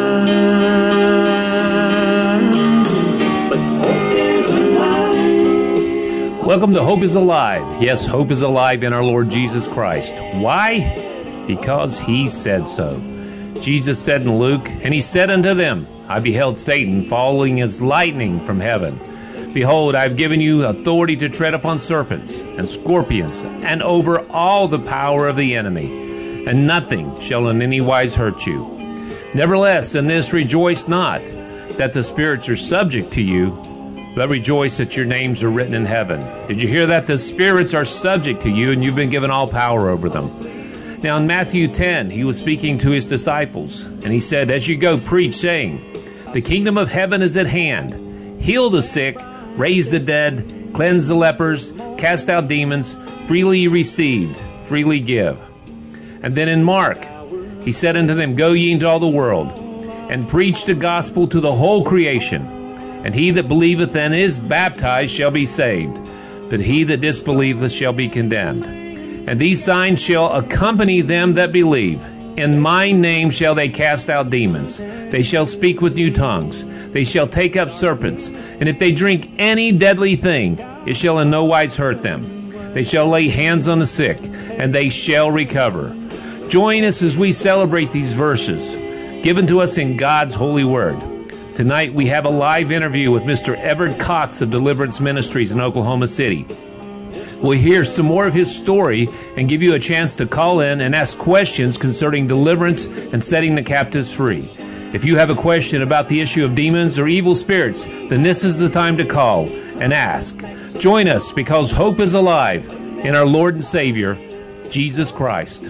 but hope is alive. Welcome to Hope is Alive. Yes, hope is alive in our Lord Jesus Christ. Why? Because he said so. Jesus said in Luke, "And he said unto them, I beheld Satan falling as lightning from heaven. Behold, I have given you authority to tread upon serpents and scorpions, and over all the power of the enemy, and nothing shall in any wise hurt you. Nevertheless, in this rejoice not, that the spirits are subject to you, but rejoice that your names are written in heaven." Did you hear that? The spirits are subject to you, and you've been given all power over them. Now in Matthew 10, he was speaking to his disciples, and he said, "As you go, preach, saying, the kingdom of heaven is at hand. Heal the sick, raise the dead, cleanse the lepers, cast out demons. Freely you received, freely give." And then in Mark, he said unto them, "Go ye into all the world, and preach the gospel to the whole creation. And he that believeth and is baptized shall be saved, but he that disbelieveth shall be condemned. And these signs shall accompany them that believe. In my name shall they cast out demons. They shall speak with new tongues. They shall take up serpents. And if they drink any deadly thing, it shall in no wise hurt them. They shall lay hands on the sick, and they shall recover." Join us as we celebrate these verses given to us in God's holy word. Tonight we have a live interview with Mr. Everett Cox of Deliverance Ministries in Oklahoma City. We'll hear some more of his story and give you a chance to call in and ask questions concerning deliverance and setting the captives free. If you have a question about the issue of demons or evil spirits, then this is the time to call and ask. Join us because hope is alive in our Lord and Savior, Jesus Christ.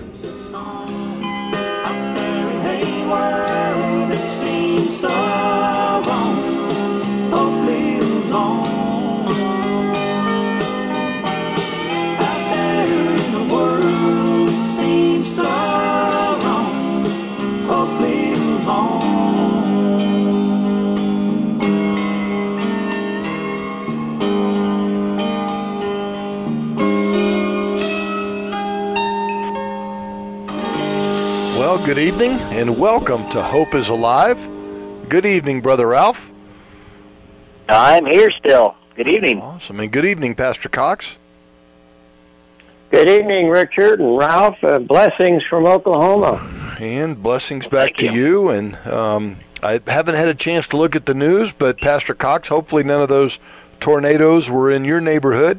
Well, good evening and welcome to Hope is Alive. Good evening, Brother Ralph. I'm here still. Good evening. Awesome. And good evening, Pastor Cox. Good evening, Richard and Ralph. Blessings from Oklahoma. And blessings back to you. And I haven't had a chance to look at the news, but Pastor Cox, hopefully none of those tornadoes were in your neighborhood.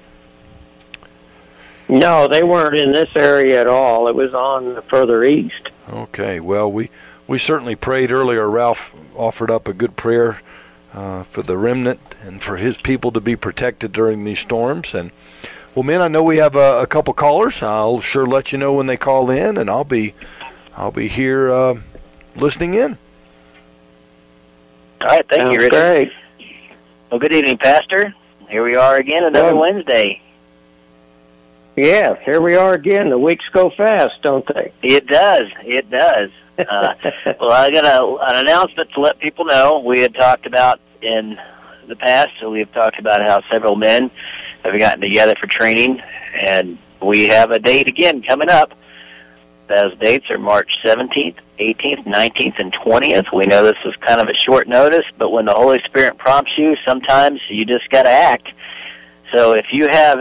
No, they weren't in this area at all. It was on further east. Okay. Well, we certainly prayed earlier. Ralph offered up a good prayer for the remnant and for his people to be protected during these storms. And well, man, I know we have a couple callers. I'll sure let you know when they call in, and I'll be here listening in. All right, thank you, Richard. Great. Well, good evening, Pastor. Here we are again, another Wednesday. Yes, here we are again. The weeks go fast, don't they? It does. It does. Well, I got an announcement to let people know. We had talked about in the past, so we have talked about how several men have gotten together for training, and we have a date again coming up. Those dates are March 17th, 18th, 19th, and 20th. We know this is kind of a short notice, but when the Holy Spirit prompts you, sometimes you just got to act. So if you have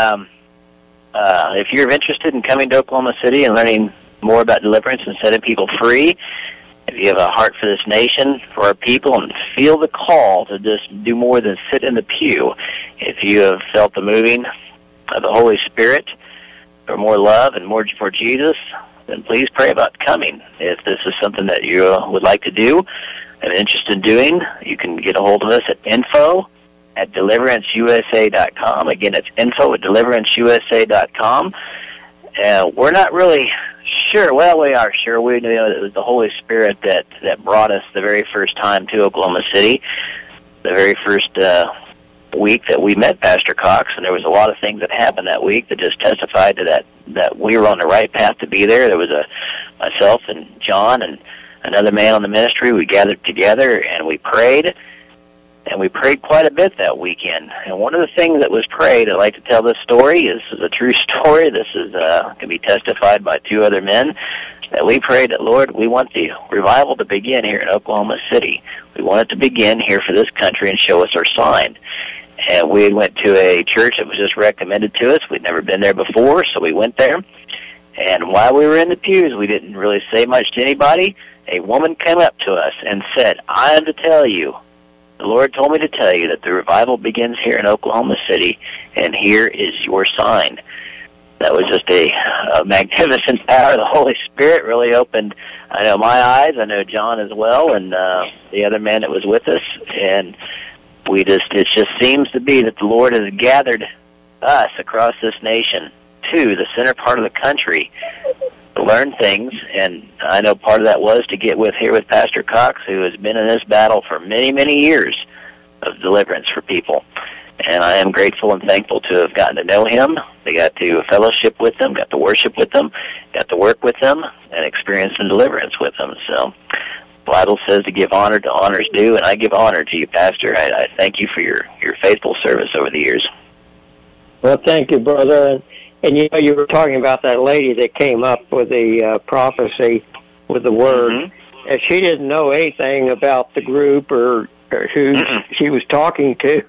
if you're interested in coming to Oklahoma City and learning more about deliverance and setting people free, if you have a heart for this nation, for our people, and feel the call to just do more than sit in the pew, if you have felt the moving of the Holy Spirit for more love and more for Jesus, then please pray about coming. If this is something that you would like to do and interested in doing, you can get a hold of us at info@deliveranceusa.com. Again, it's info@deliveranceusa.com. We're not really sure. Well, we are sure. We know it was the Holy Spirit that brought us the very first time to Oklahoma City, the very first week that we met Pastor Cox, and there was a lot of things that happened that week that just testified to that we were on the right path to be there. There was myself and John and another man on the ministry. We gathered together and we prayed, and we prayed quite a bit that weekend. And one of the things that was prayed, I'd like to tell this story. This is a true story. This is can be testified by two other men. That we prayed that, Lord, we want the revival to begin here in Oklahoma City. We want it to begin here for this country and show us our sign. And we went to a church that was just recommended to us. We'd never been there before, so we went there. And while we were in the pews, we didn't really say much to anybody. A woman came up to us and said, I am to tell you, the Lord told me to tell you that the revival begins here in Oklahoma City, and here is your sign. That was just a magnificent power. The Holy Spirit really opened, I know, my eyes. I know John as well, and the other man that was with us. And it just seems to be that the Lord has gathered us across this nation to the center part of the country to learn things. And I know part of that was to get with Pastor Cox, who has been in this battle for many, many years of deliverance for people. And I am grateful and thankful to have gotten to know him. They got to fellowship with him, got to worship with him, got to work with him, and experience some deliverance with him. So the Bible says to give honor to honor's due, and I give honor to you, Pastor. I thank you for your faithful service over the years. Well, thank you, brother. And you know, you were talking about that lady that came up with the prophecy with the word. Mm-hmm. And she didn't know anything about the group or who she was talking to.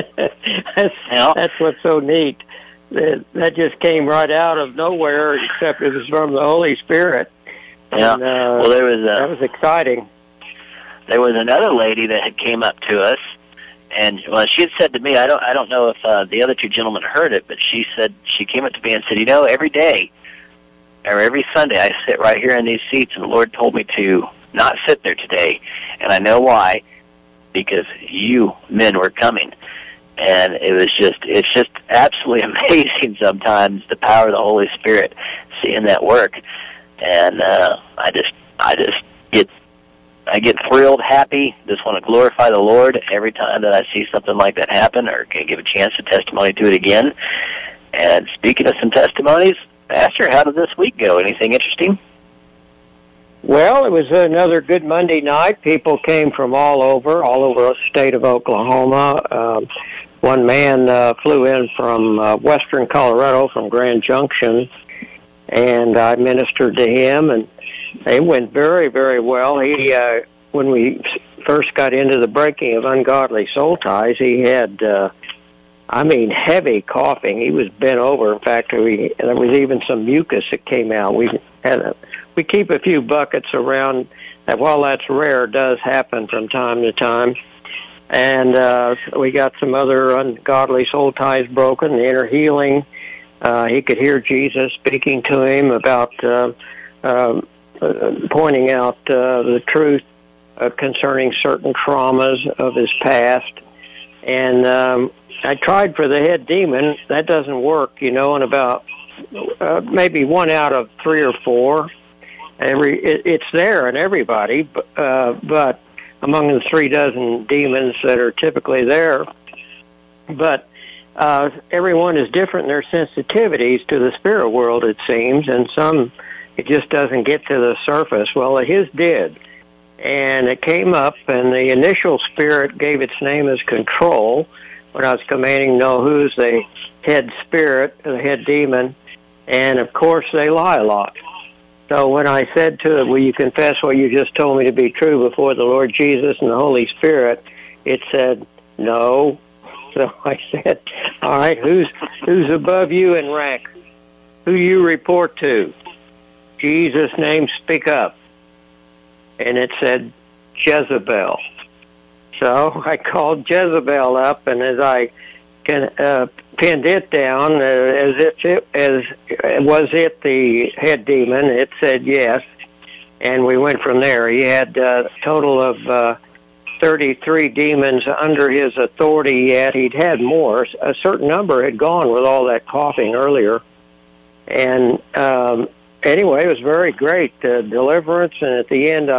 That's what's so neat. That just came right out of nowhere, except it was from the Holy Spirit. Yeah. And, well, that was exciting. There was another lady that had came up to us, and she had said to me, I don't know if the other two gentlemen heard it, but she came up to me and said, you know, every day or every Sunday I sit right here in these seats, and the Lord told me to not sit there today, and I know why, because you men were coming. And it's just absolutely amazing sometimes, the power of the Holy Spirit, seeing that work. And I get thrilled, happy, just want to glorify the Lord every time that I see something like that happen, or can give a chance to testimony to it again. And speaking of some testimonies, Pastor, how did this week go? Anything interesting? Well, it was another good Monday night. People came from all over the state of Oklahoma. One man flew in from western Colorado, from Grand Junction, and I ministered to him, and it went very, very well. He, when we first got into the breaking of Ungodly Soul Ties, he had, heavy coughing. He was bent over. In fact, there was even some mucus that came out. We keep a few buckets around. And while that's rare, it does happen from time to time. And we got some other ungodly soul ties broken, the inner healing. He could hear Jesus speaking to him about pointing out the truth concerning certain traumas of his past. And I tried for the head demon. That doesn't work, in about maybe 1 out of 3 or 4. It's there in everybody, but among the 36 demons that are typically there. But everyone is different in their sensitivities to the spirit world, it seems, and some, it just doesn't get to the surface. Well, his did. And it came up, and the initial spirit gave its name as Control, when I was commanding know who's the head spirit, the head demon, and of course they lie a lot. So when I said to it, will you confess what you just told me to be true before the Lord Jesus and the Holy Spirit, it said, no. So I said, all right, who's above you in rank? Who you report to? Jesus' name, speak up. And it said, Jezebel. So I called Jezebel up, and as I pinned it down, was it the head demon? It said yes, and we went from there. He had a total of 33 demons under his authority, yet he'd had more. A certain number had gone with all that coughing earlier. And anyway, it was very great, deliverance, and at the end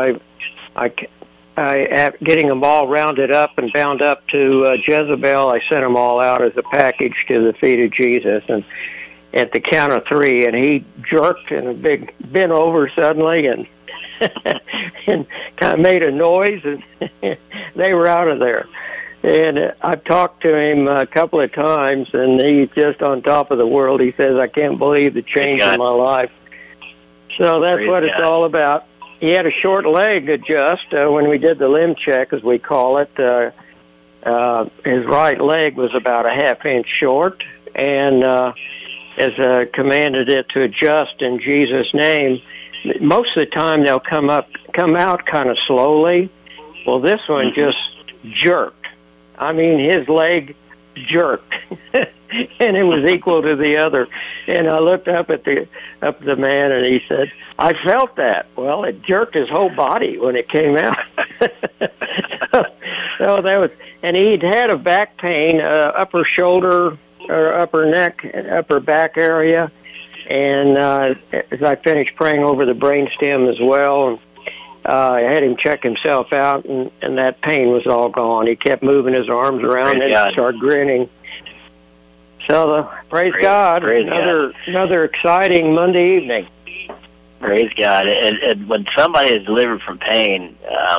I getting them all rounded up and bound up to Jezebel, I sent them all out as a package to the feet of Jesus. And at the count of 3, and he jerked and bent over suddenly and and kind of made a noise, and they were out of there. And I've talked to him a couple of times, and he's just on top of the world. He says, I can't believe the change in my life. So that's what it's all about. He had a short leg adjust when we did the limb check, as we call it. His right leg was about a half-inch short, and as commanded it to adjust in Jesus' name. Most of the time they'll come out kind of slowly. Well, this one just jerked. I mean, his leg jerked, and it was equal to the other. And I looked up at the man, and he said, "I felt that." Well, it jerked his whole body when it came out. so that was, and he'd had a back pain, upper shoulder or upper neck, upper back area. And as I finished praying over the brainstem as well, I had him check himself out, and that pain was all gone. He kept moving his arms around and started grinning. So praise God, another exciting Monday evening. Praise God. And when somebody is delivered from pain,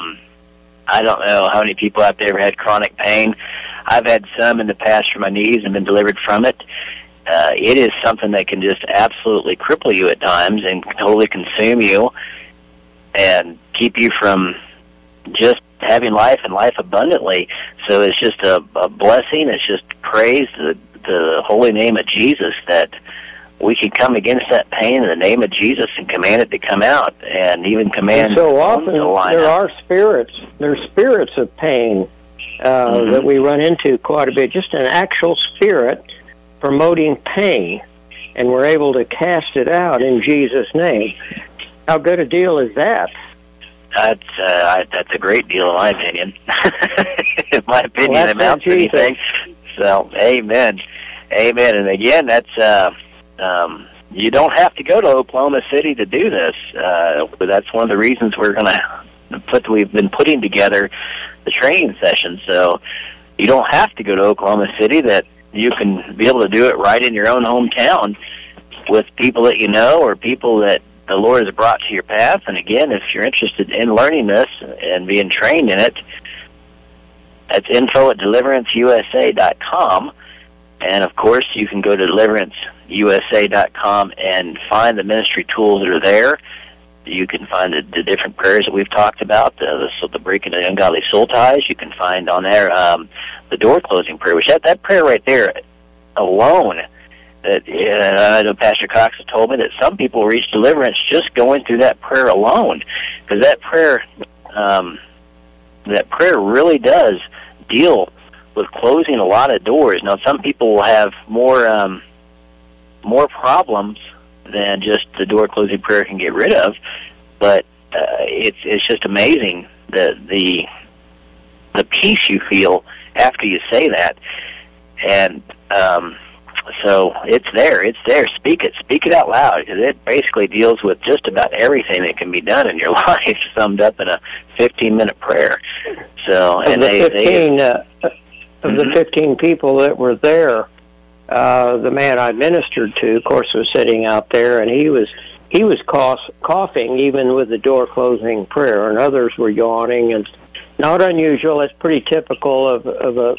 I don't know how many people out there have had chronic pain. I've had some in the past from my knees and been delivered from it. It is something that can just absolutely cripple you at times and totally consume you and keep you from just having life and life abundantly. So it's just a blessing. It's just praise the holy name of Jesus that we can come against that pain in the name of Jesus and command it to come out, and even command. And so often there are spirits. There's spirits of pain that we run into quite a bit. Just an actual spirit promoting pain, and we're able to cast it out in Jesus' name. How good a deal is that? That's a great deal, in my opinion. In my opinion, it amounts to anything. So, amen. Amen. And again, that's you don't have to go to Oklahoma City to do this. But that's one of the reasons we've been putting together the training session. So you don't have to go to Oklahoma City, that you can be able to do it right in your own hometown with people that you know or people that the Lord has brought to your path. And again, if you're interested in learning this and being trained in it, that's info@deliveranceusa.com. And of course, you can go to deliveranceusa.com and find the ministry tools that are there. You can find the different prayers that we've talked about, the breaking of the ungodly soul ties. You can find on there the door closing prayer, which that prayer right there alone, that I know Pastor Cox has told me that some people reach deliverance just going through that prayer alone, because that prayer really does deal with closing a lot of doors. Now, some people will have more problems than just the door closing prayer can get rid of, but it's just amazing the peace you feel after you say that. And so it's there. Speak it out loud, because it basically deals with just about everything that can be done in your life, summed up in a 15-minute prayer. So, and the 15 people that were there, the man I ministered to, of course, was sitting out there, and he was coughing even with the door closing prayer, and others were yawning, and not unusual. It's pretty typical of the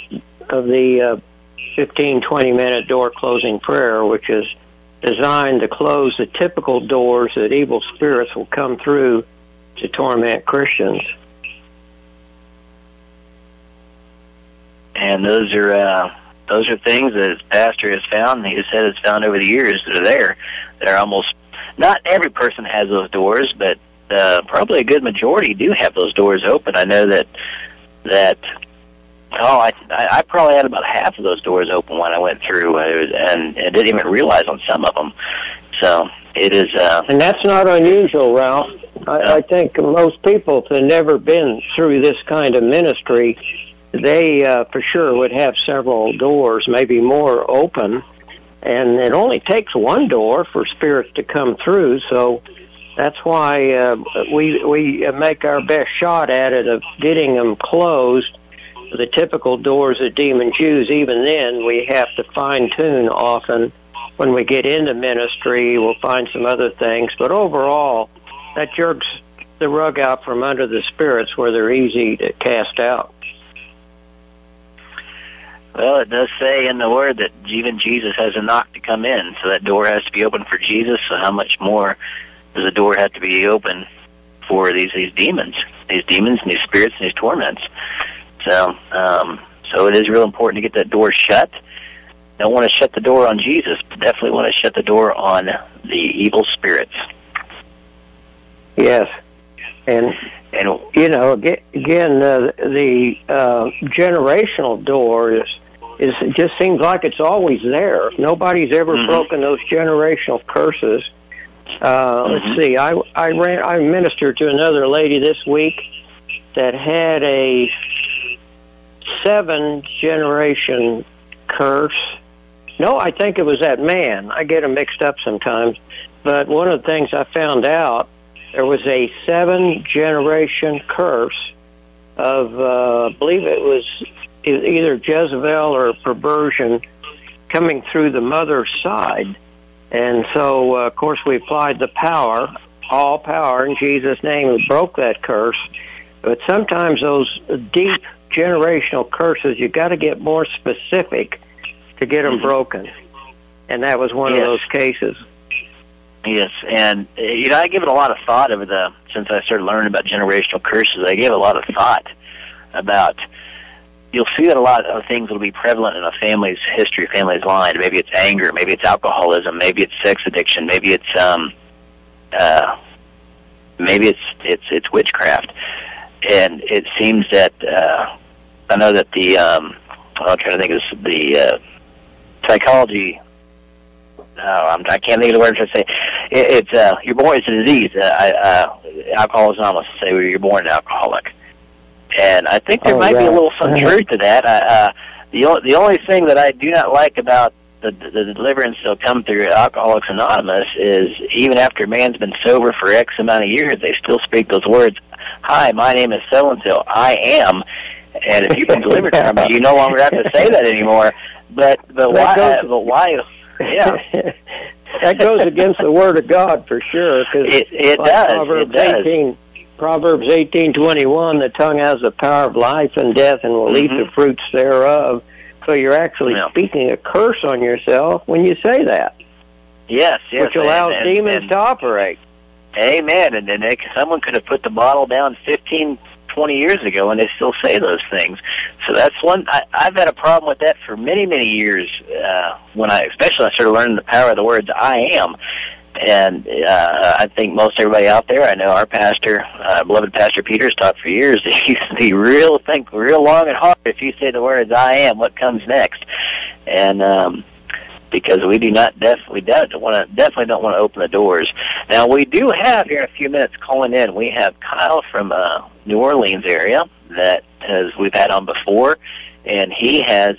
15-20-minute door closing prayer, which is designed to close the typical doors that evil spirits will come through to torment Christians. And those are things that his pastor has found, he has said has found over the years that are there. They're almost, not every person has those doors, but probably a good majority do have those doors open. I know that I probably had about half of those doors open when I went through, and didn't even realize on some of them. So it is. And that's not unusual, Ralph. I think most people that have never been through this kind of ministry, they for sure would have several doors, maybe more, open, and it only takes one door for spirits to come through. So that's why we make our best shot at it of getting them closed. The typical doors that demons use, even then, we have to fine-tune often. When we get into ministry, we'll find some other things, but overall, that jerks the rug out from under the spirits where they're easy to cast out. Well, it does say in the Word that even Jesus has a knock to come in, so that door has to be open for Jesus. So how much more does the door have to be open for these demons and these spirits and these torments? So, so it is real important to get that door shut. Don't want to shut the door on Jesus, but definitely want to shut the door on the evil spirits. Yes. And you know, again, the generational door it just seems like it's always there. Nobody's ever broken those generational curses. Let's see. I ministered to another lady this week that had a 7-generation curse. No, I think it was that man. I get them mixed up sometimes. But one of the things I found out, there was a 7-generation curse of, I believe it was either Jezebel or perversion coming through the mother's side. And so, of course, we applied the power, all power in Jesus' name, and broke that curse. But sometimes those deep generational curses, you got to get more specific to get them broken. And that was one of those cases. Yes, and you know, I give it a lot of thought since I started learning about generational curses. I gave a lot of thought about. You'll see that a lot of things will be prevalent in a family's history, family's line. Maybe it's anger, maybe it's alcoholism, maybe it's sex addiction, maybe it's it's witchcraft. And it seems that I know that I'm trying to think of the psychology. I can't think of the word to say. It's you're born. It's a disease. Alcoholics Anonymous say you're born an alcoholic, and I think there might be a little some truth to that. The only thing that I do not like about the deliverance that'll come through Alcoholics Anonymous is even after a man's been sober for X amount of years, they still speak those words. Hi, my name is so and so. I am, and if you've been delivered from it, you no longer have to say that anymore. But why? Yeah, that goes against the Word of God for sure. Cause it does. Proverbs 18:21, the tongue has the power of life and death, and will eat the fruits thereof. So you're actually speaking a curse on yourself when you say that. Yes, which allows demons to operate. Amen. And then someone could have put the bottle down 15, 20 years ago, and they still say those things. So that's one. I've had a problem with that for many, many years. Especially I started learning the power of the words "I am," and I think most everybody out there. I know our pastor, beloved Pastor Peter's taught for years. He used to be think real long and hard. If you say the words "I am," what comes next? And because we definitely don't want to open the doors. Now we do have here in a few minutes calling in. We have Kyle from New Orleans area that we've had on before, and he has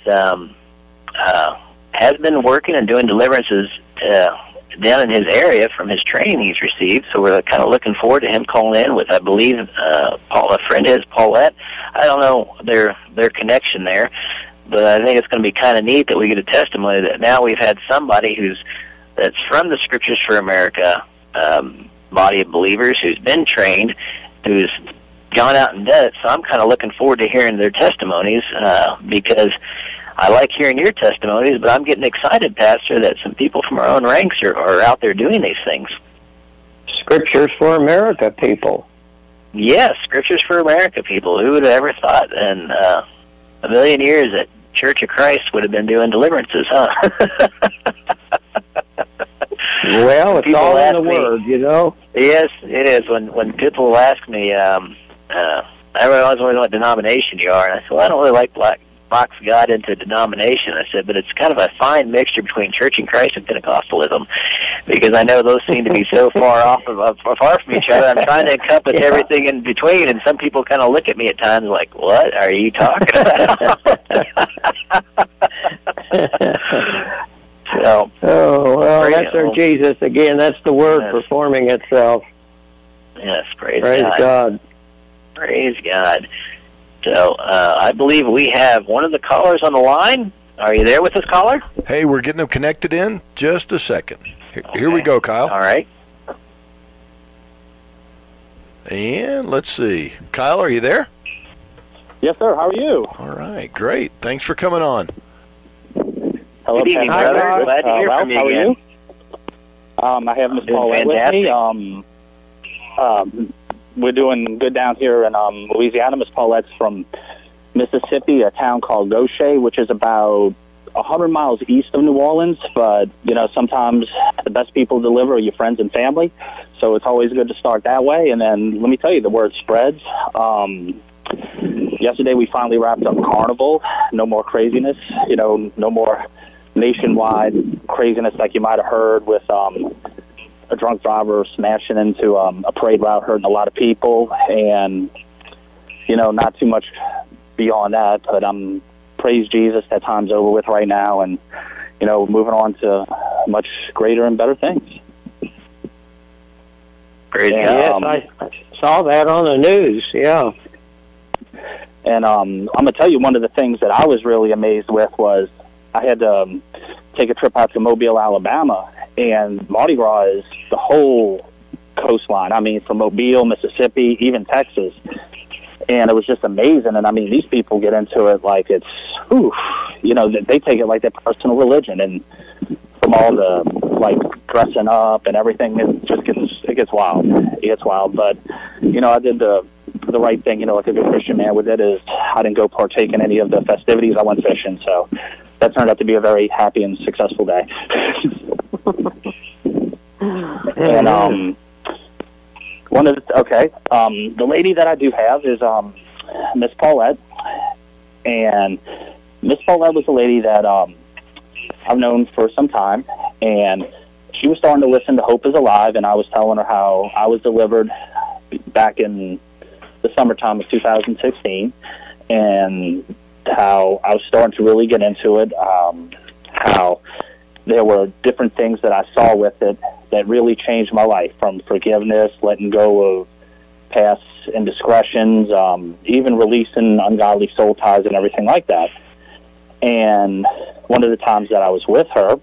been working and doing deliverances down in his area from his training he's received. So we're kind of looking forward to him calling in with, I believe, a friend of his, Paulette. I don't know their connection there. But I think it's going to be kind of neat that we get a testimony that now we've had somebody that's from the Scriptures for America body of believers who's been trained, who's gone out and done it. So I'm kind of looking forward to hearing their testimonies because I like hearing your testimonies, but I'm getting excited, Pastor, that some people from our own ranks are out there doing these things. Scriptures for America people. Yes, Scriptures for America people. Who would have ever thought in a million years that Church of Christ would have been doing deliverances, huh? Well, it's all in the Word, you know? Yes, it is. When people ask me, I always wonder what denomination you are, and I said, well, I don't really like box God into a denomination. I said, but it's kind of a fine mixture between Church in Christ and Pentecostalism, because I know those seem to be so far far from each other. I'm trying to encompass everything in between, and some people kind of look at me at times like, what are you talking about? So, well, that's our Jesus again. That's the Word performing itself. Yes, praise God. Praise God. So I believe we have one of the callers on the line. Are you there with us, caller? Hey, we're getting them connected in. Just a second. Here we go, Kyle. All right. And let's see. Kyle, are you there? Yes, sir. How are you? All right, great. Thanks for coming on. Hello, Good evening, Pastor brother. Rich. Glad to hear Ralph, from you how are again. you? I have Miss Doing Paulette with fantastic. me. We're doing good down here in Louisiana. Miss Paulette's from Mississippi, a town called Gaucher, which is about 100 miles east of New Orleans. But, you know, sometimes the best people to deliver are your friends and family. So it's always good to start that way. And then let me tell you, the word spreads. Yesterday we finally wrapped up Carnival. No more craziness. You know, no more nationwide craziness like you might have heard with a drunk driver smashing into a parade route, hurting a lot of people, and, you know, not too much beyond that, but praise Jesus, that time's over with right now, and, you know, moving on to much greater and better things. Praise And, God. Yes, I saw that on the news, yeah. And I'm going to tell you, one of the things that I was really amazed with was I had to take a trip out to Mobile, Alabama, and Mardi Gras is the whole coastline. I mean, from Mobile, Mississippi, even Texas. And it was just amazing. And, I mean, these people get into it like it's, you know, they take it like their personal religion. And from all the, like, dressing up and everything, it gets wild. It gets wild. But, you know, I did the right thing, you know, like a good Christian man with it, is I didn't go partake in any of the festivities. I went fishing. So that turned out to be a very happy and successful day. And the lady that I do have is Miss Paulette, and Miss Paulette was a lady that I've known for some time, and she was starting to listen to Hope is Alive, and I was telling her how I was delivered back in the summertime of 2016, and how I was starting to really get into it, how there were different things that I saw with it that really changed my life, from forgiveness, letting go of past indiscretions, even releasing ungodly soul ties and everything like that. And one of the times that I was with her,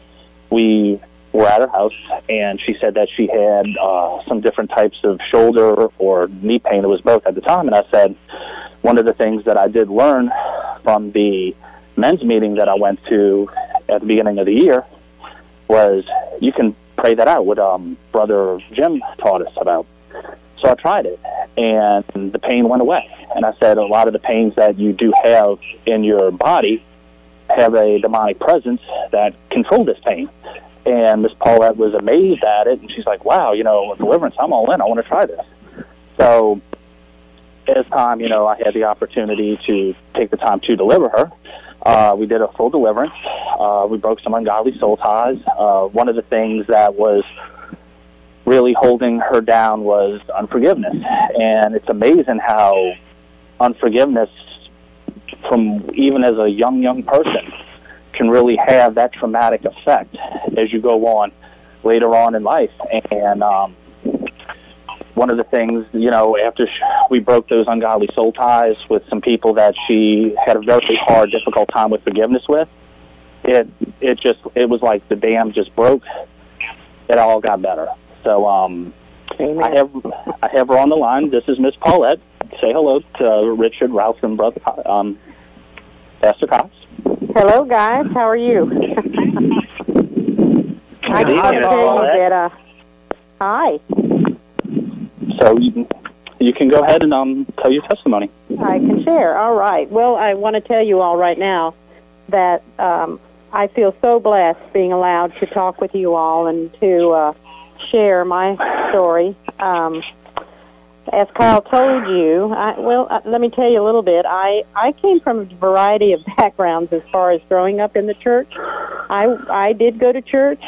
we were at her house, and she said that she had some different types of shoulder or knee pain. It was both at the time. And I said, one of the things that I did learn from the men's meeting that I went to at the beginning of the year was you can pray that out, what Brother Jim taught us about. So I tried it, and the pain went away. And I said, a lot of the pains that you do have in your body have a demonic presence that control this pain. And Miss Paulette was amazed at it, and she's like, wow, you know, deliverance, I'm all in. I want to try this. So as time, you know, I had the opportunity to take the time to deliver her. We did a full deliverance. We broke some ungodly soul ties. One of the things that was really holding her down was unforgiveness. And it's amazing how unforgiveness, from even as a young person, can really have that traumatic effect as you go on later on in life. And one of the things, you know, after we broke those ungodly soul ties with some people that she had a very hard, difficult time with forgiveness with, it was like the dam just broke. It all got better. So I have her on the line. This is Miss Paulette. Say hello to Richard, Ralph, and Brother Pastor Cox. Hello, guys. How are you? I Good got to evening, tell you Paulette. that. Hi. So you can go ahead and tell your testimony. I can share. All right. Well, I want to tell you all right now that I feel so blessed being allowed to talk with you all and to share my story. As Kyle told you, let me tell you a little bit. I came from a variety of backgrounds as far as growing up in the church. I did go to church.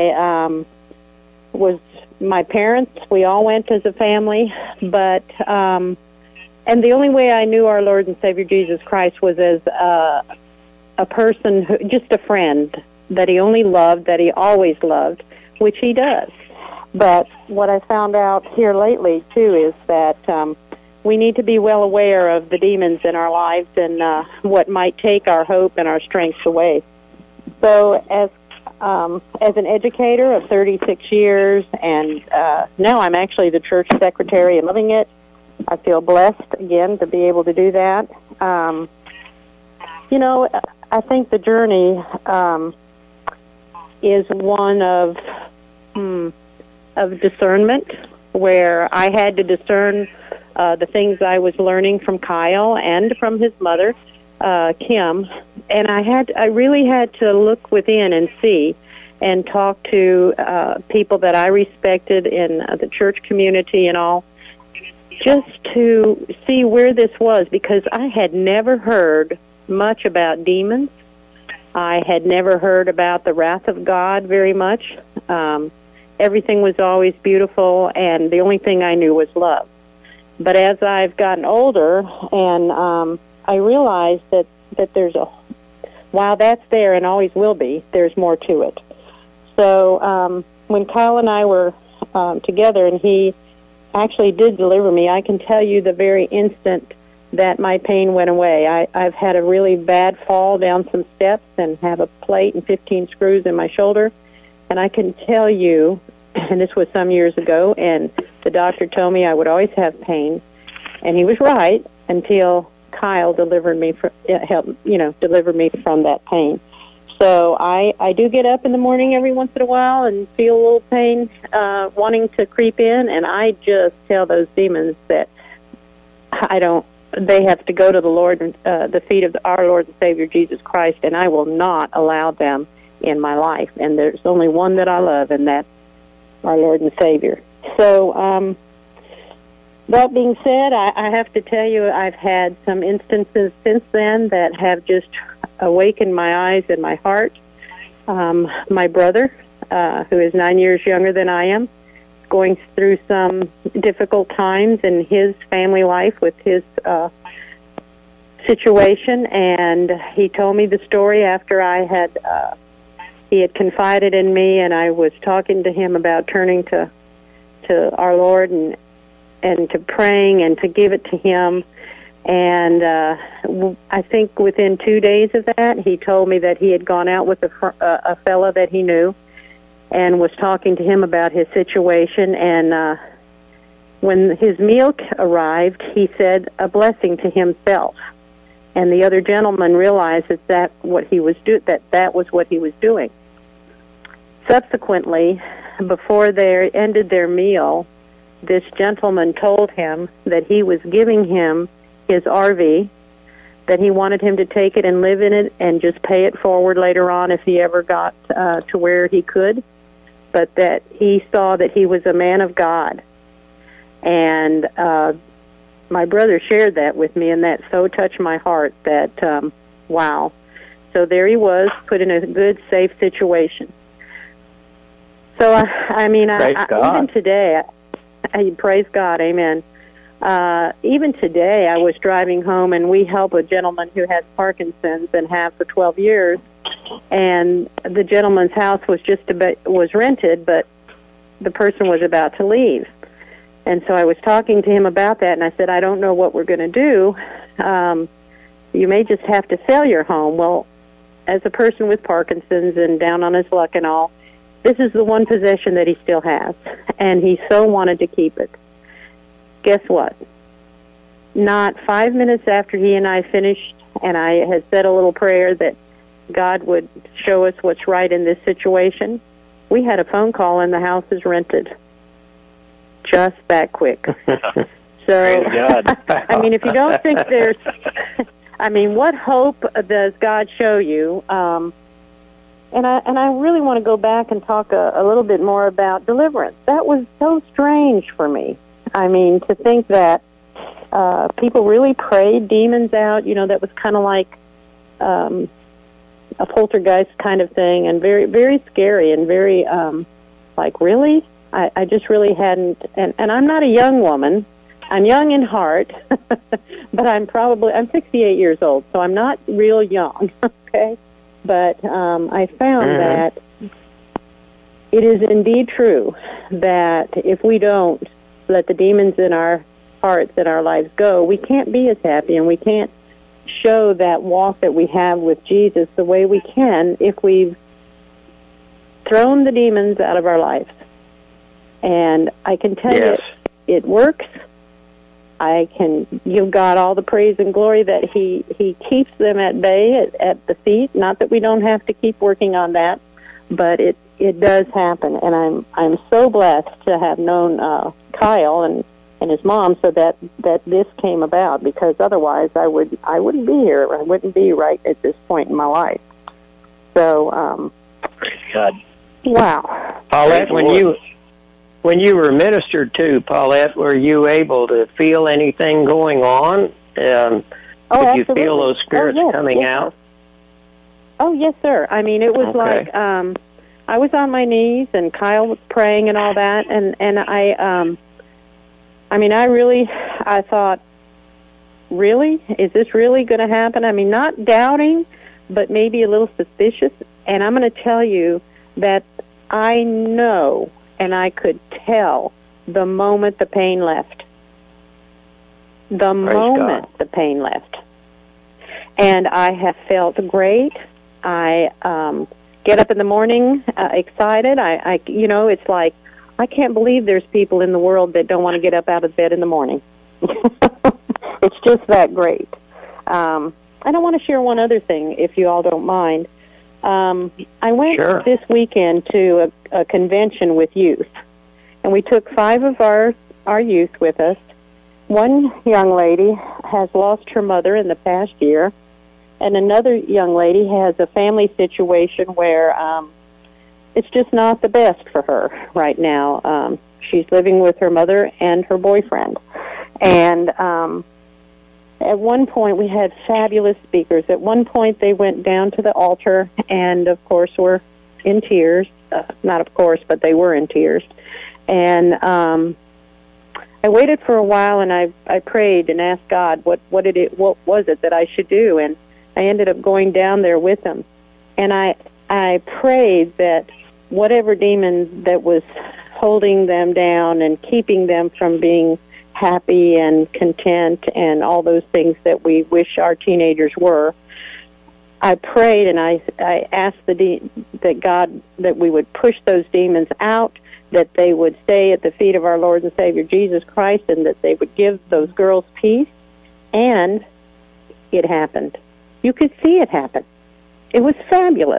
My parents, we all went as a family, but and the only way I knew our Lord and Savior Jesus Christ was as a person, just a friend that he only loved, that he always loved, which he does. But what I found out here lately, too, is that we need to be well aware of the demons in our lives and what might take our hope and our strength away. So as an educator of 36 years, and now I'm actually the church secretary and loving it, I feel blessed, again, to be able to do that. You know, I think the journey is one of discernment, where I had to discern the things I was learning from Kyle and from his mother, Kim, and I really had to look within and see and talk to people that I respected in the church community and all, just to see where this was, because I had never heard much about demons. I had never heard about the wrath of God very much. Everything was always beautiful, and the only thing I knew was love. But as I've gotten older, and I realized that there's while that's there and always will be, there's more to it. So when Kyle and I were together, and he actually did deliver me, I can tell you the very instant that my pain went away. I've had a really bad fall down some steps and have a plate and 15 screws in my shoulder. And I can tell you, and this was some years ago, and the doctor told me I would always have pain. And he was right until Kyle delivered me delivered me from that pain. So I do get up in the morning every once in a while and feel a little pain wanting to creep in, and I just tell those demons that they have to go to the Lord, the feet of our Lord and Savior Jesus Christ, and I will not allow them in my life. And there's only one that I love, and that's our Lord and Savior. So that being said, I have to tell you, I've had some instances since then that have just awakened my eyes and my heart. My brother, who is 9 years younger than I am, going through some difficult times in his family life with his situation, and he told me the story after he had confided in me, and I was talking to him about turning to our Lord and to praying and to give it to him. And I think within 2 days of that, he told me that he had gone out with a fella that he knew and was talking to him about his situation. And when his meal arrived, he said a blessing to himself. And the other gentleman realized that was what he was doing. Subsequently, before they ended their meal, this gentleman told him that he was giving him his RV, that he wanted him to take it and live in it and just pay it forward later on if he ever got to where he could, but that he saw that he was a man of God. And my brother shared that with me, and that so touched my heart that, wow. So there he was, put in a good, safe situation. So, even today, praise God, amen. Even today, I was driving home, and we help a gentleman who has Parkinson's and have for 12 years. And the gentleman's house was rented, but the person was about to leave. And so I was talking to him about that, and I said, I don't know what we're going to do. You may just have to sell your home. Well, as a person with Parkinson's and down on his luck and all, this is the one possession that he still has, and he so wanted to keep it. Guess what? Not 5 minutes after he and I finished, and I had said a little prayer that God would show us what's right in this situation, we had a phone call and the house is rented. Just that quick. So, God. I mean, if you don't think there's, what hope does God show you? And I really want to go back and talk a little bit more about deliverance. That was so strange for me. I mean, to think that people really prayed demons out, that was kind of like a poltergeist kind of thing, and very, very scary and very, really? I just really hadn't, and I'm not a young woman. I'm young in heart, but I'm 68 years old, so I'm not real young, okay? But I found that it is indeed true that if we don't let the demons in our hearts and our lives go, we can't be as happy, and we can't show that walk that we have with Jesus the way we can if we've thrown the demons out of our lives. And I can tell you, it works. I can give God all the praise and glory that He keeps them at bay at the feet. Not that we don't have to keep working on that, but it does happen. And I'm so blessed to have known Kyle and his mom, so that this came about, because otherwise I wouldn't be here. I wouldn't be right at this point in my life. So praise God. Wow, Paulette, when you were ministered to, Paulette, were you able to feel anything going on? Did you feel those spirits coming out? Sir. Oh, yes, sir. I mean, it was like I was on my knees, and Kyle was praying and all that, and I thought, really? Is this really going to happen? I mean, not doubting, but maybe a little suspicious. And I'm going to tell you that I know, and I could tell the moment the pain left. The moment the pain left. And I have felt great. I get up in the morning excited. I it's like, I can't believe there's people in the world that don't want to get up out of bed in the morning. It's just that great. I don't want to share one other thing, if you all don't mind. I went this weekend to a convention with youth, and we took 5 of our youth with us. One young lady has lost her mother in the past year, and another young lady has a family situation where it's just not the best for her right now. She's living with her mother and her boyfriend. And at one point, we had fabulous speakers. At one point, they went down to the altar and, of course, were in tears. Not of course, but they were in tears. And I waited for a while, and I prayed and asked God, what was it that I should do? And I ended up going down there with them. And I prayed that whatever demon that was holding them down and keeping them from being happy and content and all those things that we wish our teenagers were, I prayed and I asked that God, that we would push those demons out, that they would stay at the feet of our Lord and Savior Jesus Christ, and that they would give those girls peace. And it happened. You could see it happen. It was fabulous.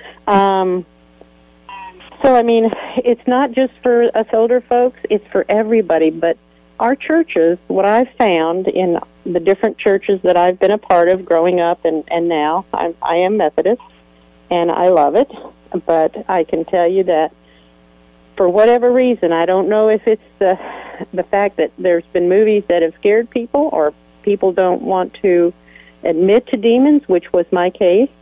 So, I mean, it's not just for us older folks, it's for everybody. But our churches, what I've found in the different churches that I've been a part of growing up and now, I am Methodist, and I love it. But I can tell you that for whatever reason, I don't know if it's the fact that there's been movies that have scared people, or people don't want to admit to demons, which was my case.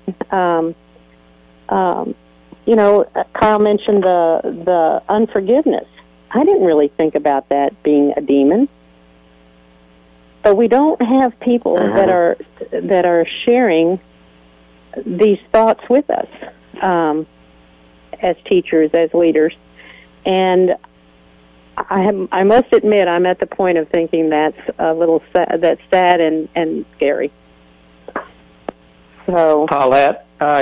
Kyle mentioned the unforgiveness. I didn't really think about that being a demon. But we don't have people that are sharing these thoughts with us as teachers, as leaders. And I must admit, I'm at the point of thinking that's a little that's sad and scary. So, Paulette,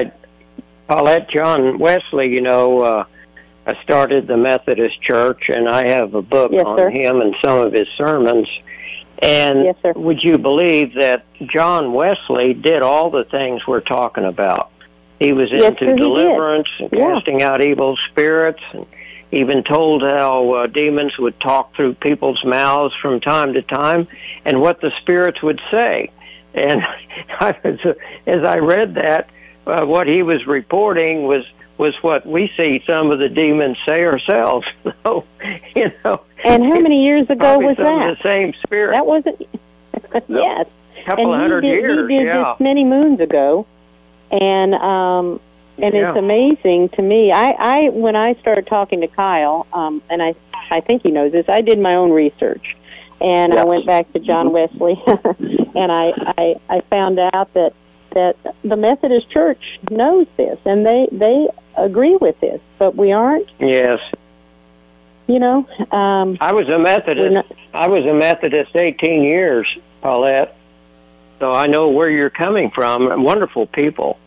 John Wesley, I started the Methodist Church, and I have a book on him and some of his sermons. And would you believe that John Wesley did all the things we're talking about? He was into deliverance and casting out evil spirits, and even told how demons would talk through people's mouths from time to time and what the spirits would say. And as I read that, what he was reporting was what we see some of the demons say ourselves. So, And how many years ago was that? The same spirit. That wasn't. Yes. A couple of hundred years. He did this many moons ago, and it's amazing to me. I when I started talking to Kyle, and I think he knows this. I did my own research, and I went back to John Wesley, and I found out that the Methodist Church knows this, and they agree with this, but we aren't. Yes. I was a Methodist. I was a Methodist 18 years, Paulette. So I know where you're coming from. Wonderful people.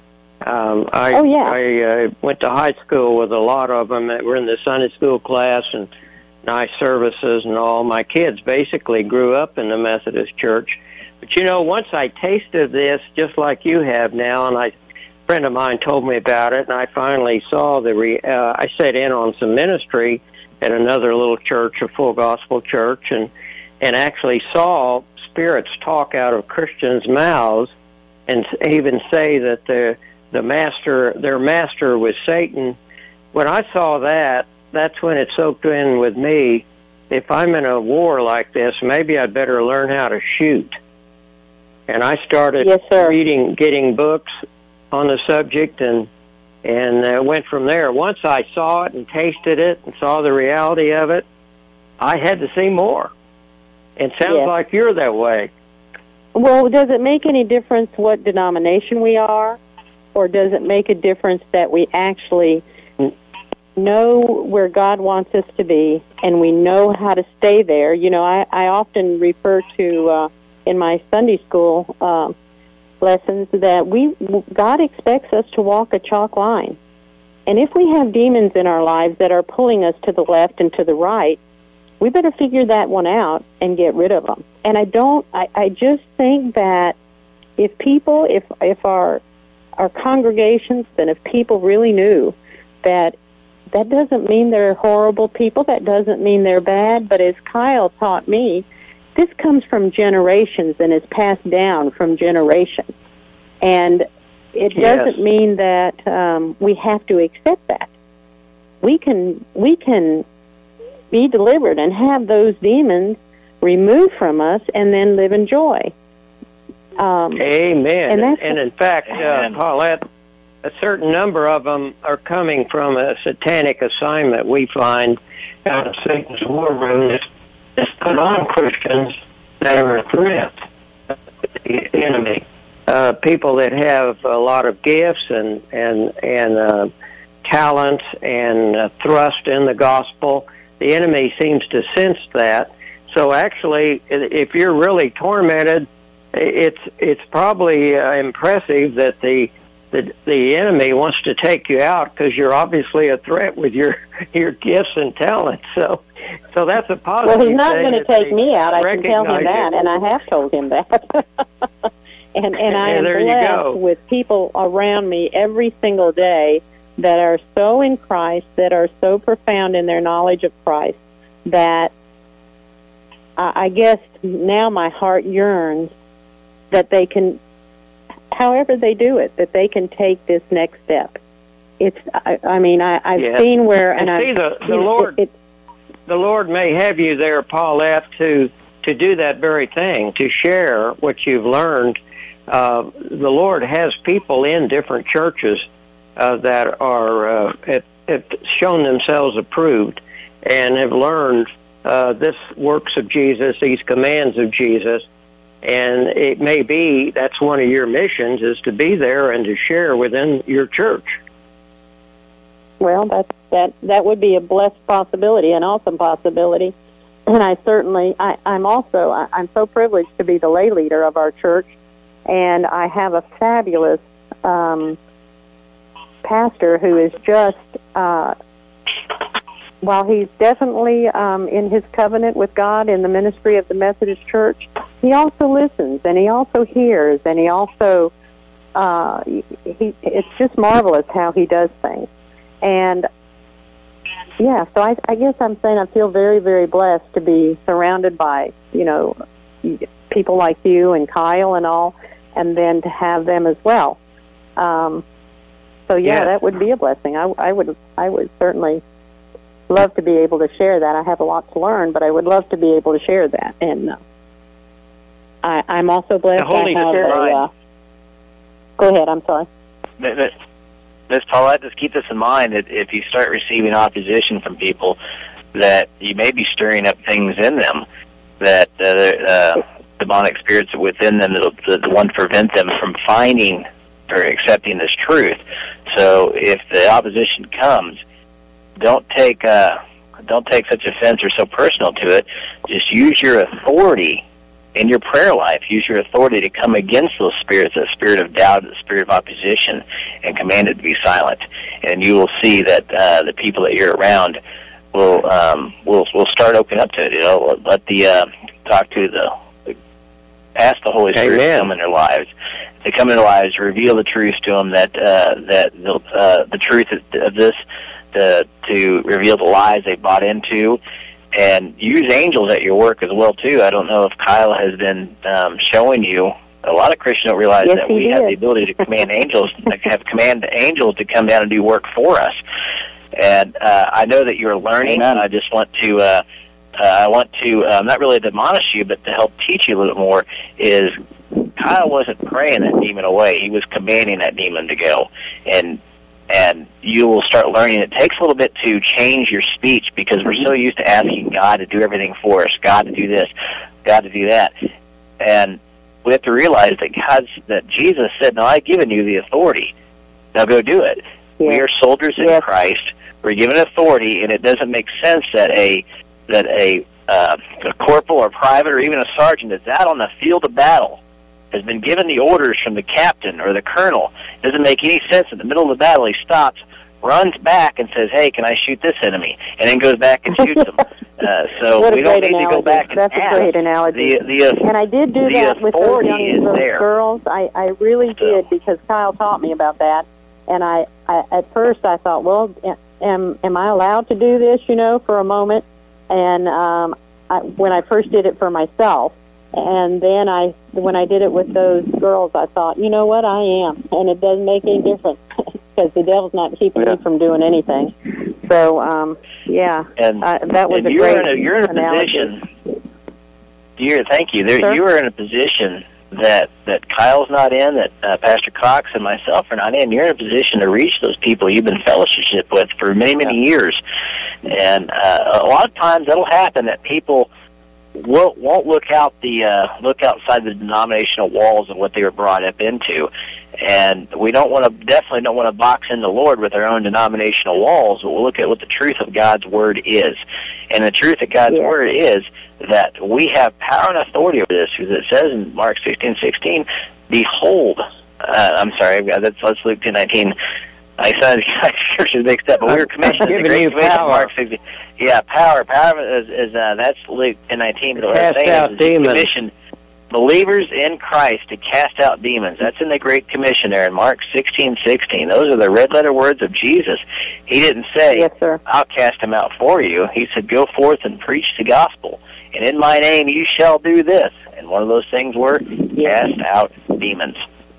I went to high school with a lot of them that were in the Sunday school class, and nice services and all. My kids basically grew up in the Methodist Church. But, you know, once I tasted this, just like you have now, and a friend of mine told me about it, and I finally saw I sat in on some ministry at another little church, a full gospel church, and actually saw spirits talk out of Christians' mouths and even say that their master was Satan. When I saw that, that's when it soaked in with me. If I'm in a war like this, maybe I'd better learn how to shoot. And I started getting books on the subject, and went from there. Once I saw it and tasted it and saw the reality of it, I had to see more. It sounds like you're that way. Well, does it make any difference what denomination we are? Or does it make a difference that we actually know where God wants us to be and we know how to stay there? You know, I often refer to, in my Sunday school lessons, that God expects us to walk a chalk line. And if we have demons in our lives that are pulling us to the left and to the right, we better figure that one out and get rid of them. And I just think that if our congregations, and if people really knew that doesn't mean they're horrible people, that doesn't mean they're bad, but as Kyle taught me, this comes from generations and is passed down from generations. And it doesn't mean that we have to accept that. We can be delivered and have those demons removed from us and then live in joy. Amen. And in fact, Paulette, a certain number of them are coming from a satanic assignment we find out of Satan's war room that's put on Christians that are a threat to the enemy. People that have a lot of gifts and talents and thrust in the gospel. The enemy seems to sense that. So actually, if you're really tormented, it's probably impressive that the enemy wants to take you out because you're obviously a threat with your gifts and talents. So that's a positive. Well, he's not going to take me out. I can tell him that, and I have told him that. and I am blessed with people around me every single day that are so in Christ, that are so profound in their knowledge of Christ, that I guess now my heart yearns that they can, however they do it, that they can take this next step. I've seen where, and I see the Lord may have you there, Paulette, to do that very thing, to share what you've learned. The Lord has people in different churches that are have shown themselves approved and have learned this works of Jesus, these commands of Jesus, and it may be that's one of your missions, is to be there and to share within your church. Well, that would be a blessed possibility, an awesome possibility, and I'm so privileged to be the lay leader of our church, and I have a fabulous pastor who is just, while he's definitely in his covenant with God in the ministry of the Methodist Church, he also listens and he also hears and he also, it's just marvelous how he does things. And yeah, so I guess I'm saying I feel very, very blessed to be surrounded by, people like you and Kyle and all, and then to have them as well. So that would be a blessing. I would certainly love to be able to share that. I have a lot to learn, but I would love to be able to share that. And I'm also blessed. Go ahead. I'm sorry. Miss Paulette, just keep this in mind that if you start receiving opposition from people, that you may be stirring up things in them, that demonic spirits within them that want to prevent them from finding or accepting this truth. So if the opposition comes, don't take such offense or so personal to it. Just use your authority in your prayer life. Use your authority to come against those spirits, the spirit of doubt, the spirit of opposition, and command it to be silent. And you will see that the people that you're around we'll start opening up to it. Let the talk to ask the Holy Spirit to come in their lives. To come in their lives, reveal the truth to them. The truth of this, to reveal the lies they bought into, and use angels at your work as well too. I don't know if Kyle has been showing you. A lot of Christians don't realize that we have the ability to command angels, to come down and do work for us. And I know that you're learning. Amen. I just want to, not really to admonish you, but to help teach you a little bit more. Is Kyle wasn't praying that demon away; he was commanding that demon to go. And you will start learning. It takes a little bit to change your speech because we're so used to asking God to do everything for us, God to do this, God to do that, and we have to realize that Jesus said, "No, I've given you the authority. Now go do it." Yeah. We are soldiers in Christ. We're given authority, and it doesn't make sense that a corporal or private or even a sergeant that's out on the field of battle has been given the orders from the captain or the colonel. It doesn't make any sense. In the middle of the battle, he stops, runs back, and says, "Hey, can I shoot this enemy?" And then goes back and shoots him. So we don't need to go back and ask. That's a great analogy. And I did do that with those young girls. I really did, because Kyle taught me about that. And I at first I thought, well, am I allowed to do this, for a moment? And when I first did it for myself, and then when I did it with those girls, I thought, you know what, I am, and it doesn't make any difference because the devil's not keeping me from doing anything. So, that was a great you're in a position. Thank you. You are in a position that Kyle's not in, that Pastor Cox and myself are not in. You're in a position to reach those people you've been fellowship with for many, many years. And a lot of times that'll happen, that people won't look outside the denominational walls of what they were brought up into. And we definitely don't want to box in the Lord with our own denominational walls, but we'll look at what the truth of God's Word is. And the truth of God's Word is that we have power and authority over this, because it says in Mark 16:16, behold, that's Luke 10:19. I said scriptures mixed up, but we were commissioned. The Great Commission, Mark 16. Yeah, power. Power is that's Luke 10:19. Cast out demons. Commissioned believers in Christ to cast out demons. That's in the Great Commission there in Mark 16:16. Those are the red letter words of Jesus. He didn't say, "Yes, sir, I'll cast them out for you." He said, "Go forth and preach the gospel, and in my name you shall do this." And one of those things were cast out demons.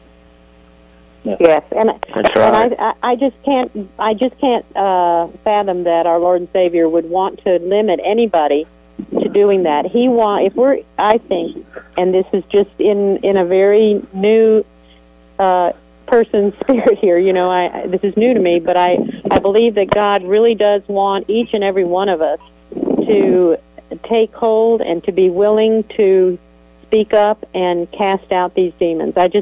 Yes, and that's right. And I just can't fathom that our Lord and Savior would want to limit anybody to doing that. I think, and this is just in a very new person's spirit here. This is new to me, but I believe that God really does want each and every one of us to take hold and to be willing to speak up and cast out these demons. I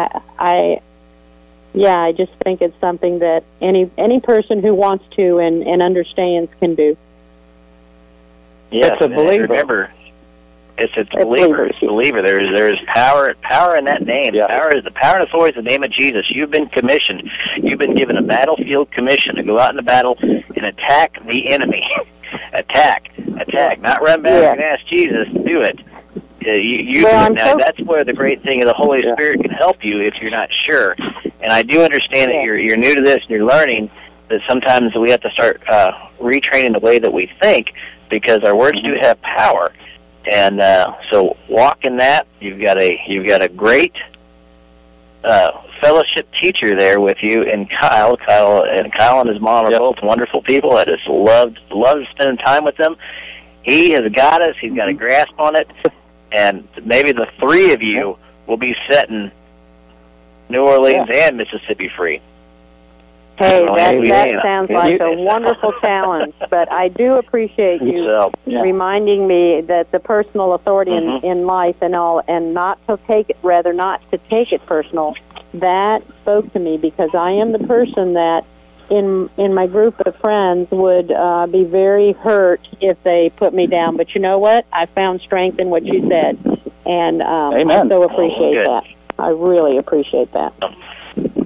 just think it's something that any person who wants to and understands can do. Yes, it's a believer. Remember, it's a believer. It's a believer. There is power in that name. Yeah. Power is the power and authority in the name of Jesus. You've been commissioned. You've been given a battlefield commission to go out into battle and attack the enemy. attack, not run back and ask Jesus to do it. You do it now. That's where the great thing of the Holy Spirit can help you if you're not sure. And I do understand that you're new to this and you're learning that sometimes we have to start retraining the way that we think, because our words do have power. And so walk in that. You've got a great fellowship teacher there with you, and Kyle and his mom are both wonderful people. I just loved spending time with them. He has got us. He's got a grasp on it. And maybe the three of you will be setting New Orleans and Mississippi free. Hey, that sounds like a wonderful challenge, but I do appreciate you reminding me that the personal authority in life and all, and not to take it personal. That spoke to me, because I am the person that in my group of friends would be very hurt if they put me down. But you know what? I found strength in what you said, and I so appreciate that. I really appreciate that.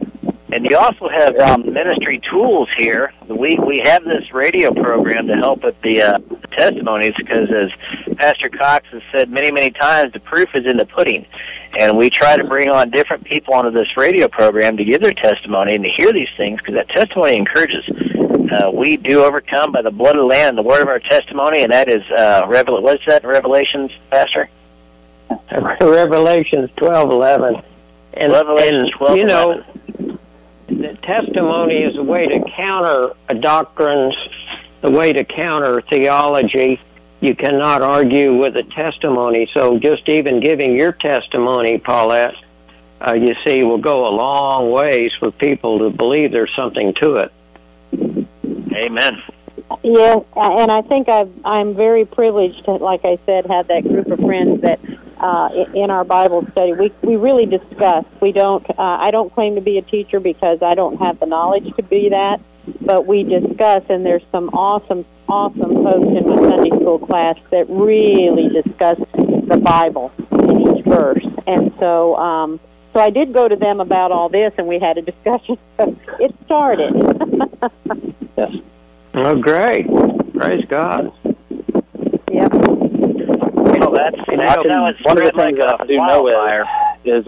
And you also have ministry tools here. We have this radio program to help with the testimonies because, as Pastor Cox has said many, many times, the proof is in the pudding. And we try to bring on different people onto this radio program to give their testimony and to hear these things because that testimony encourages. We do overcome by the blood of the Lamb and the word of our testimony, and that is, what is that in Revelations, Pastor? Revelations 12:11. And, Revelations 12:11. You know, the testimony is a way to counter doctrines, a way to counter theology. You cannot argue with a testimony. So just even giving your testimony, Paulette, you see, will go a long ways for people to believe there's something to it. Amen. Yeah, and I think I'm very privileged to, like I said, have that group of friends that in our Bible study we really discuss. We don't. I don't claim to be a teacher because I don't have the knowledge to be that, but we discuss, and there's some awesome folks in my Sunday school class that really discuss the Bible in each verse, and so. So I did go to them about all this, and we had a discussion. It started. Yes. Oh, great! Praise God. Yep. Well, that's one of the things that I do know is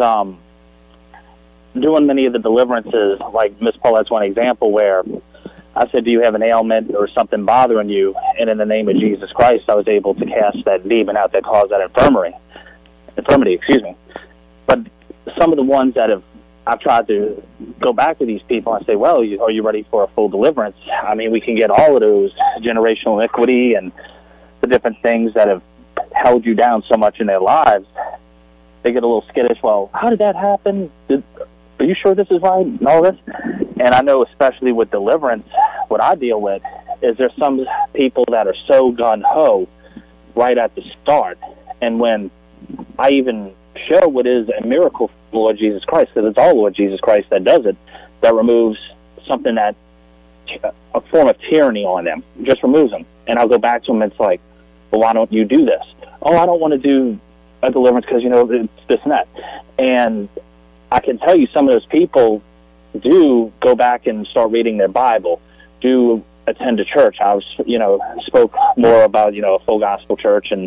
doing many of the deliverances. Like Miss Paulette's one example where I said, "Do you have an ailment or something bothering you?" And in the name of Jesus Christ, I was able to cast that demon out that caused that infirmity. But some of the ones that I've tried to go back to these people and say, well, are you ready for a full deliverance? I mean, we can get all of those generational iniquity and the different things that have held you down so much in their lives. They get a little skittish. Well, how did that happen? Are you sure this is right? And all this. And I know especially with deliverance, what I deal with is there's some people that are so gung-ho right at the start. And when I even show what is a miracle from the Lord Jesus Christ, because it's all Lord Jesus Christ that does it, that removes something that, a form of tyranny on them, just removes them. And I'll go back to them and it's like, well, why don't you do this? Oh, I don't want to do a deliverance because, it's this and that. And I can tell you some of those people do go back and start reading their Bible, do attend a church. I was, spoke more about, a full gospel church and,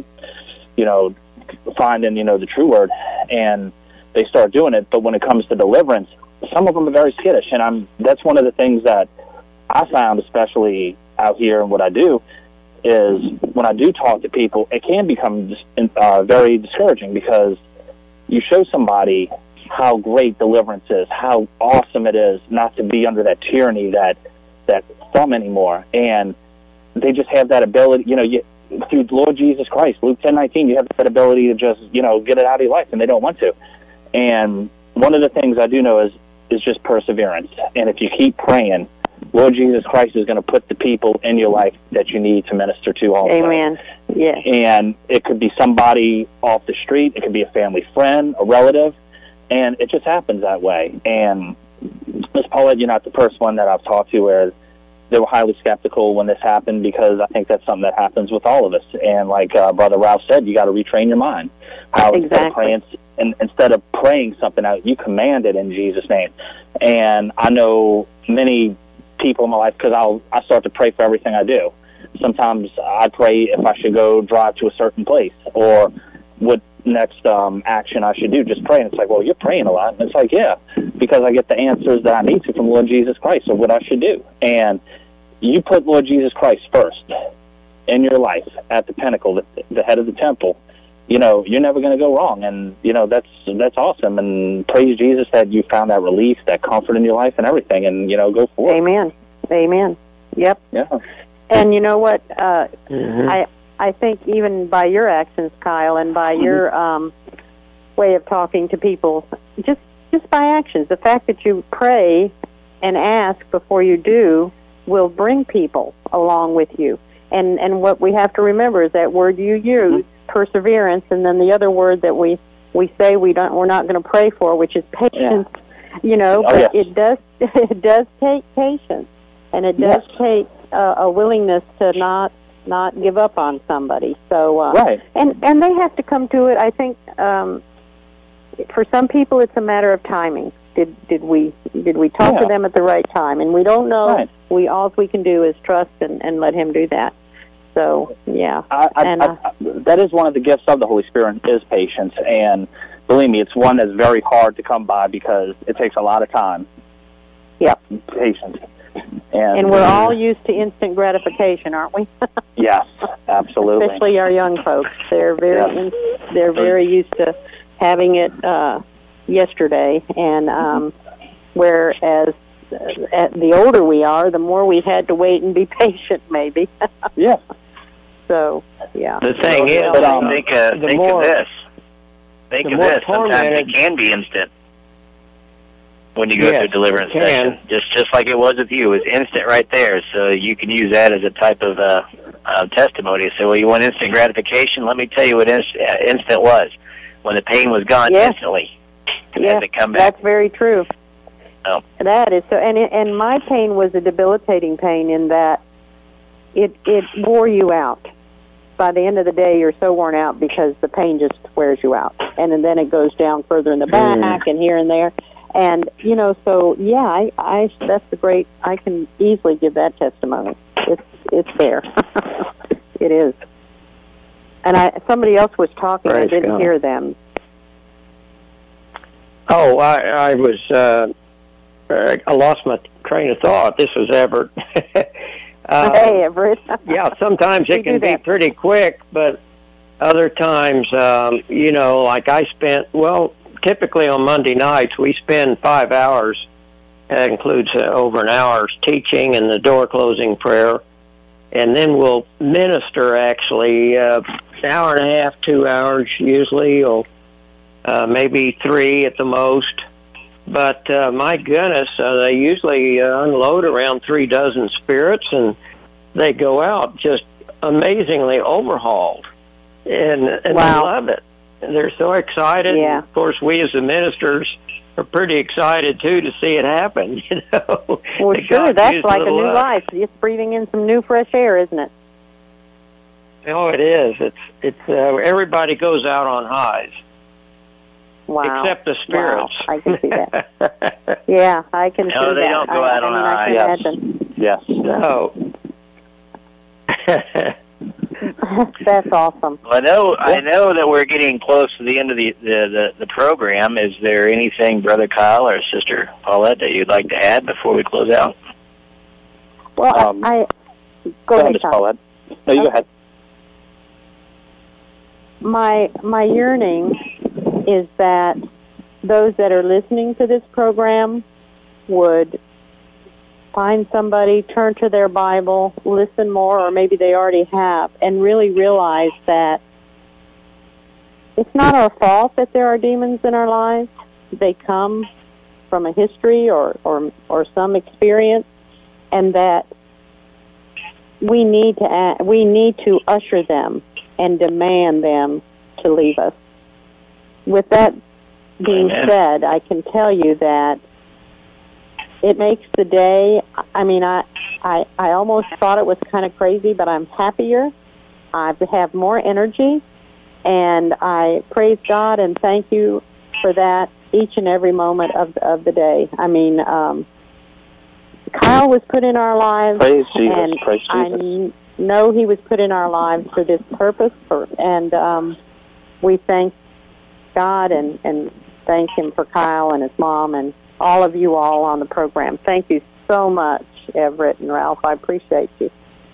finding, the true word, and they start doing it. But when it comes to deliverance, some of them are very skittish, and that's one of the things that I found, especially out here and what I do, is when I do talk to people, it can become very discouraging because you show somebody how great deliverance is, how awesome it is not to be under that tyranny, that thumb anymore, and they just have that ability, through Lord Jesus Christ, Luke 10:19, you have that ability to just, get it out of your life, and they don't want to. And one of the things I do know is just perseverance. And if you keep praying, Lord Jesus Christ is going to put the people in your life that you need to minister to all the time. Amen. Yes. And it could be somebody off the street, it could be a family friend, a relative, and it just happens that way. And Ms. Paulette, you're not the first one that I've talked to where they were highly skeptical when this happened, because I think that's something that happens with all of us. And like Brother Ralph said, you got to retrain your mind. How exactly. Instead of praying something out, you command it in Jesus' name. And I know many people in my life, because I start to pray for everything I do. Sometimes I pray if I should go drive to a certain place or what next action I should do. Just pray. And it's like, well, you're praying a lot. And it's like, yeah, because I get the answers that I need to from Lord Jesus Christ of what I should do. And you put Lord Jesus Christ first in your life at the pinnacle, the head of the temple, you're never going to go wrong. And, that's awesome. And praise Jesus that you found that relief, that comfort in your life and everything. And, go for it. Amen. Amen. Yep. Yeah. And you know what? I think even by your actions, Kyle, and by your way of talking to people, just by actions, the fact that you pray and ask before you do will bring people along with you. And what we have to remember is that word you use, perseverance, and then the other word that we say we're not going to pray for, which is patience. Yeah. But it does take patience, and it does take a willingness to not give up on somebody. So right. And they have to come to it. I think for some people it's a matter of timing. Did we talk to them at the right time? And we don't know. Right. All we can do is trust and let Him do that. So yeah, that is one of the gifts of the Holy Spirit is patience, and believe me, it's one that's very hard to come by because it takes a lot of time. Yep. Patience. And we're all used to instant gratification, aren't we? Yes, absolutely. Especially our young folks. They're very used to having it yesterday, and whereas the older we are, the more we've had to wait and be patient, maybe. Yeah. So, yeah. The thing is, think of this. Think of this. Sometimes it can be instant when you go through deliverance session. Just like it was with you. It was instant right there. So you can use that as a type of testimony. So, well, you want instant gratification? Let me tell you what instant was. When the pain was gone instantly. Yeah, come back. That's very true. Oh. That is so. And my pain was a debilitating pain in that it wore you out. By the end of the day, you're so worn out because the pain just wears you out. And then it goes down further in the back and here and there. And, so, yeah, that's the great, I can easily give that testimony. It's there. It is. And somebody else was talking. I didn't hear them. Oh, I was, I lost my train of thought. This was Everett. Hey, Everett. Yeah, sometimes it can be pretty quick, but other times, like I spent, typically on Monday nights, we spend 5 hours. That includes over an hour's teaching and the door closing prayer. And then we'll minister, actually, an hour and a half, 2 hours usually, or maybe 3 at the most. But my goodness, they usually unload around 3 dozen spirits, and they go out just amazingly overhauled, and they love it. And they're so excited. Yeah. And of course, we as the ministers are pretty excited too to see it happen. Well, sure, that's like a new life. Just breathing in some new fresh air, isn't it? Oh, it is. It's everybody goes out on highs. Wow. Except the spirits. Wow. I can see that. Yeah, I can see that. No, they don't go out on a high. I can imagine. Yes. No. That's awesome. Well, I know that we're getting close to the end of the program. Is there anything, Brother Kyle or Sister Paulette, that you'd like to add before we close out? Well, go ahead, Miss Paulette. No, you go ahead. My yearning is that those that are listening to this program would find somebody, turn to their Bible, listen more, or maybe they already have, and really realize that it's not our fault that there are demons in our lives. They come from a history or some experience, and that we need to usher them and demand them to leave us. With that being said, I can tell you that it makes the day, I mean, I almost thought it was kind of crazy, but I'm happier. I have more energy, and I praise God and thank you for that each and every moment of the day. I mean, Kyle was put in our lives, Praise Jesus. and Praise Jesus. I know he was put in our lives for this purpose, and we thank God and thank him for Kyle and his mom and all of you all on the program. Thank you so much, Everett and Ralph. I appreciate you.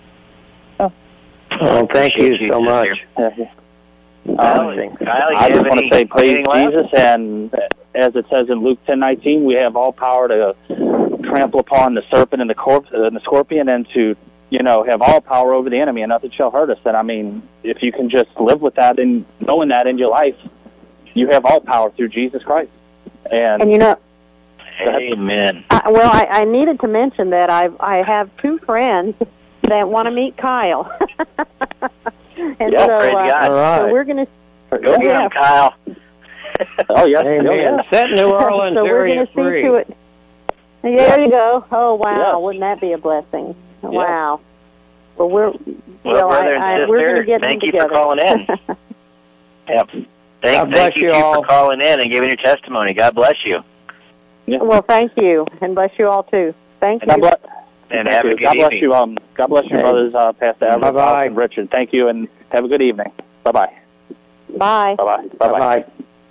Oh, thank you so much. Kyle, I just want to say praise Jesus, and as it says in Luke 10:19, we have all power to trample upon the serpent and the scorpion, and to have all power over the enemy, and nothing shall hurt us. And I mean, if you can just live with that and knowing that in your life, you have all power through Jesus Christ. And Amen. I needed to mention that I have 2 friends that want to meet Kyle. And praise God. All right. So we're going to go get him, Kyle. Oh yes, Amen. Set New Orleans so we're going to see to it. There you go. Oh wow, wouldn't that be a blessing? Yeah. Wow. Well, brother and sister, we're going to get thank them you together. for calling in. Yep. Thank you all. for calling in and giving your testimony. God bless you. Yeah. Well, thank you, and bless you all too. Thank you. God bless. And have a good God bless evening. you. God bless you, brothers, Pastor Everett, Bye-bye. and Richard. Thank you, and have a good evening. Bye-bye. Bye. Bye-bye. Bye-bye. Bye-bye.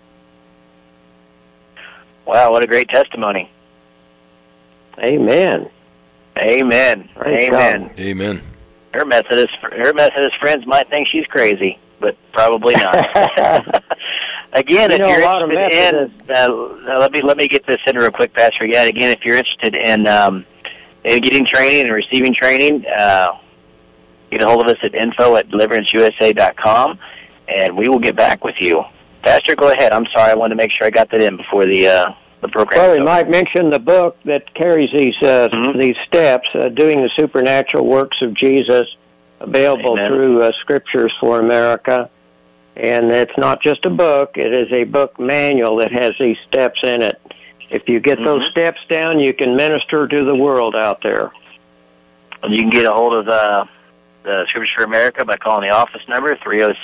Wow, what a great testimony. Amen. Amen. Praise Amen. God. Amen. Her Methodist friends might think she's crazy, but probably not. Again, You if know, you're a lot of interested in, let me get this in real quick, Pastor. Again, if you're interested in getting training and receiving training, get a hold of us at info@deliveranceusa.com, and we will get back with you. Pastor, go ahead. I'm sorry, I wanted to make sure I got that in before the program. Well, we might mention the book that carries these steps, Doing the Supernatural Works of Jesus, available Amen. through Scriptures for America. And it's not just a book, it is a book manual that has these steps in it. If you get those steps down, you can minister to the world out there. You can get a hold of the Scriptures for America by calling the office number,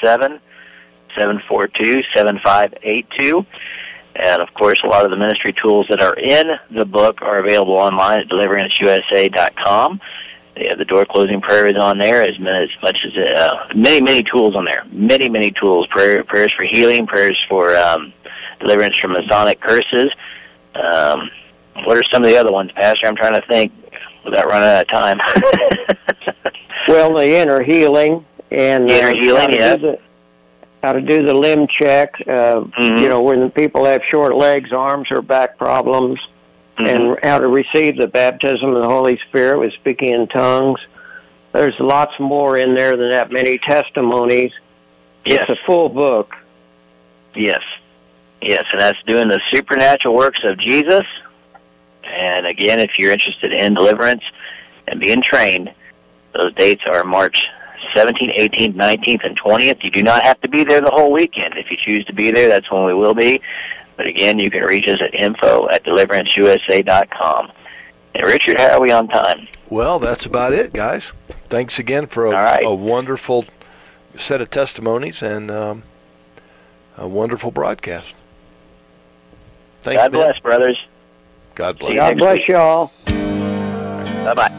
307-742-7582. And, of course, a lot of the ministry tools that are in the book are available online at deliveranceusa.com. The door closing prayer is on there, as much as many tools on there. Many tools. Prayers for healing, prayers for deliverance from Masonic curses. What are some of the other ones, Pastor? I'm trying to think without running out of time. Well, the inner healing and Inner healing, how to do the limb check. You know, when people have short legs, arms, or back problems. And how to receive the baptism of the Holy Spirit with speaking in tongues. There's lots more in there than that, many testimonies. Yes. It's a full book. Yes, and that's Doing the Supernatural Works of Jesus. And again, if you're interested in deliverance and being trained, those dates are March 17th, 18th, 19th, and 20th. You do not have to be there the whole weekend. If you choose to be there, that's when we will be. But again, you can reach us at info@deliveranceusa.com. And Richard, how are we on time? Well, that's about it, guys. Thanks again for a wonderful set of testimonies and a wonderful broadcast. Thanks, God bless, brothers. God bless. God bless y'all. Bye-bye.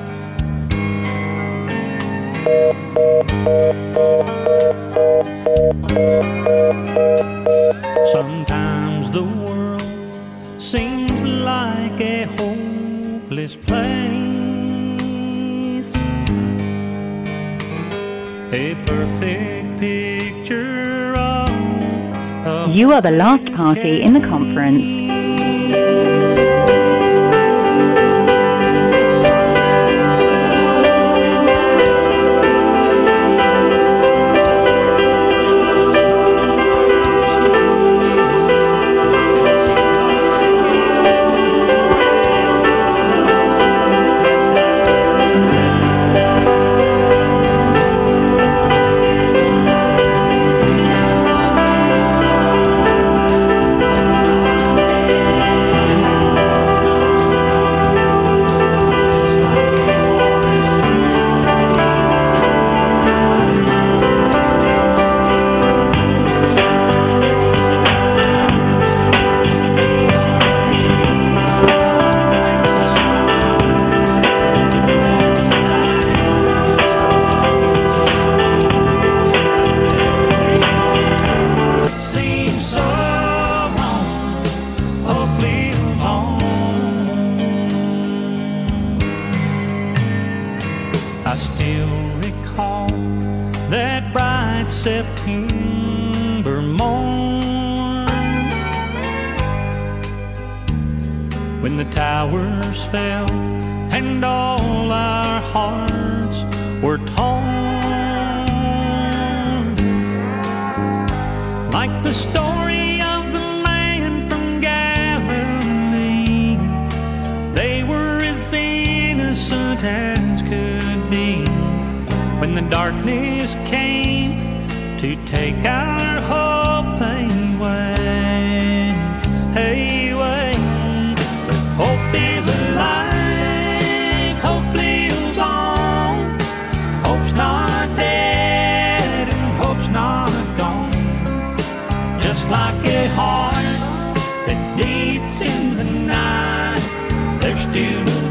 Sometimes the world seems like a hopeless place, a perfect picture of You are the last party in the conference. I still recall that bright September morn when the towers fell and all our hearts were torn, like the story of the man from Galilee. They were as innocent as could be when the darkness came to take our hope away, away. But hope is alive, hope lives on, hope's not dead and hope's not gone. Just like a heart that needs it's in the night. There's still